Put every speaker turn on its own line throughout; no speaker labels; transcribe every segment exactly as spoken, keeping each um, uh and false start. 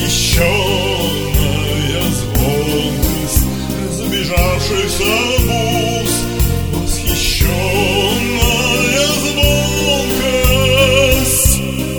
Восхищенная звонкость разбежавшихся муз, восхищенная звонкость.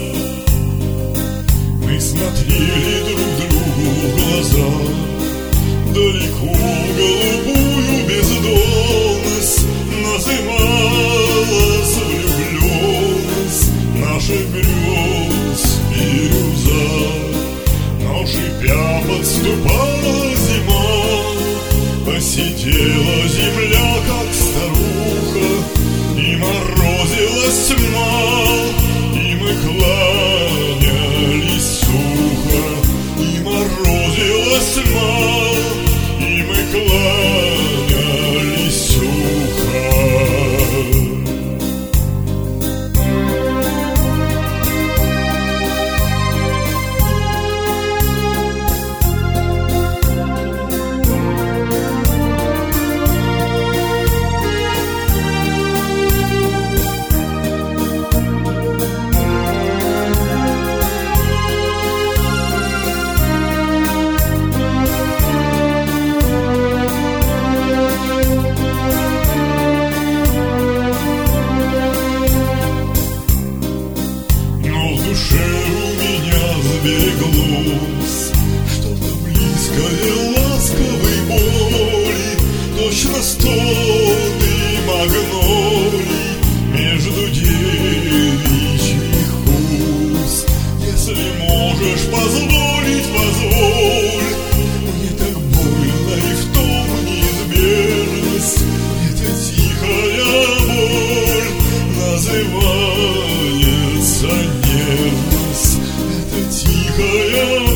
Мы смотрели друг другу в глаза, далеко голубую бездонность называлась влюбленность наших грез бирюза. Но шипя подступала зима, посидела земля, как старуха, и морозилась тьма, и мы кланялись сухо, и морозилась тьма, и мы кланялись сухо. Сбереглось что-то близкое ласковой боли, точно стоны магнолий между девичьих уст. Если можешь позволить, позволь, мне так больно, и в том неизбежность. Эта тихая боль называется нежность. Тихая